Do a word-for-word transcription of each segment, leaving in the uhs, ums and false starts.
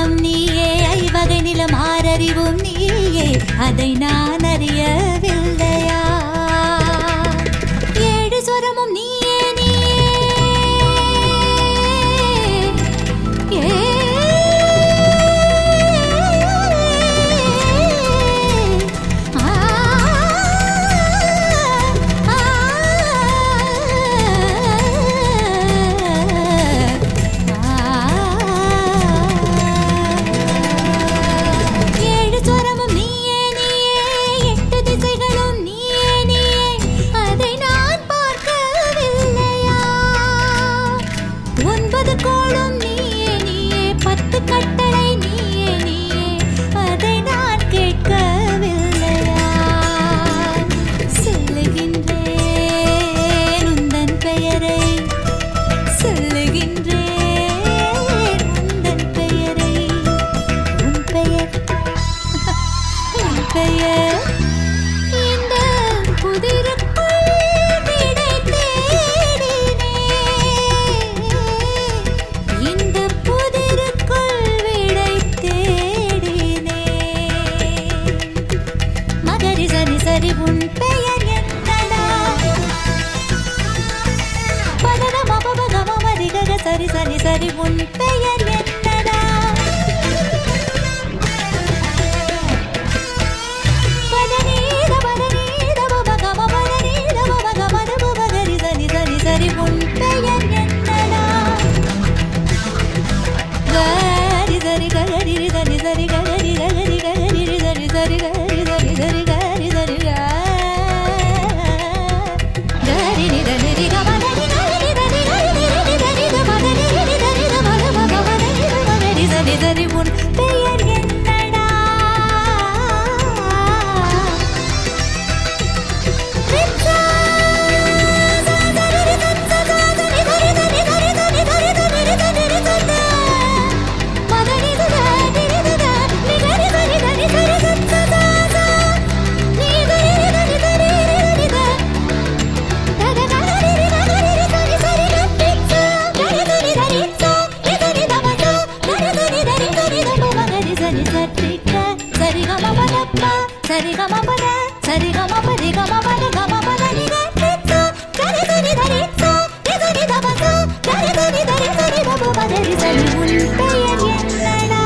மனம் நீயே, ஐவகை நிலம் ஆறறிவும் நீயே, அதை நான் அறியவில்லையா? ஏழு ஸ்வரமும் நீயே நீயே, சரி சரி சரி உன் பெயர் என்னடா? பதநீத பதநீத பபகம பதநீத பபகம பபகரி சரி சரி சரி உன் பெயர் என்னடா? கரி சரி கரி சரி சரி கரி கரி கரி சரி சரி கரி சரி சரி கரி சரி கரி நித நிதி கமனி சரி உன் பெயர் என்னடா? சரி கம பத சரி கம பதி கம பத கம பத நி கரிச்ச கரி சரி தரிச்ச நிதரி தபச கரி சரி தரி சரி தப பதரி சரி உன் பெயர் என்னடா?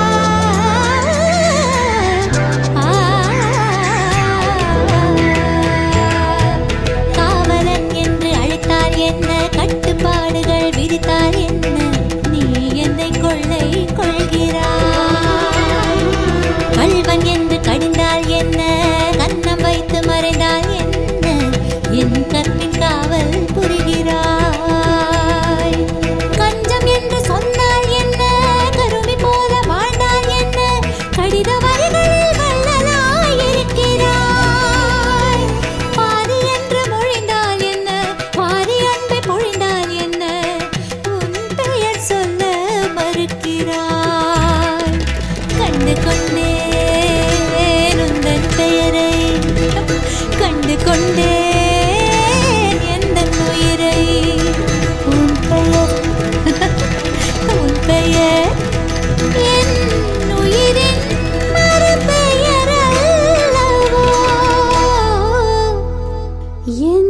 காவலன் என்று அழைத்தால் என்ன, கட்டுப்பாடுகள் விதித்தால் என்ன, நீ என்னை கொள்ளை கொள்கிறாய். கள்வன் என்று கடிந்தால் என்ன, கன்னம் வைத்து மறைந்தால் என்ன, என் கற்பின் காவல் புரிகிறாய். கஞ்சம் என்று சொன்னால் என்ன, கருமி போல வாழ்ந்தால் என்ன, கடித வரிகளில் வல்லலாய் இருக்கிறாய். பாதி என்று மொழிந்தால் என்ன, பாதி அன்பை பொழிந்தால் என்ன, உன் பெயர் சொல்ல மறுக்கிறாய். கண்டு கொண்டே பெயரை கண்டு கொண்டேன் எந்த உயிரை. உன் பெயர் உன் பெயர் என் உயிரின் மறுபெயர் அல்லவோ? என்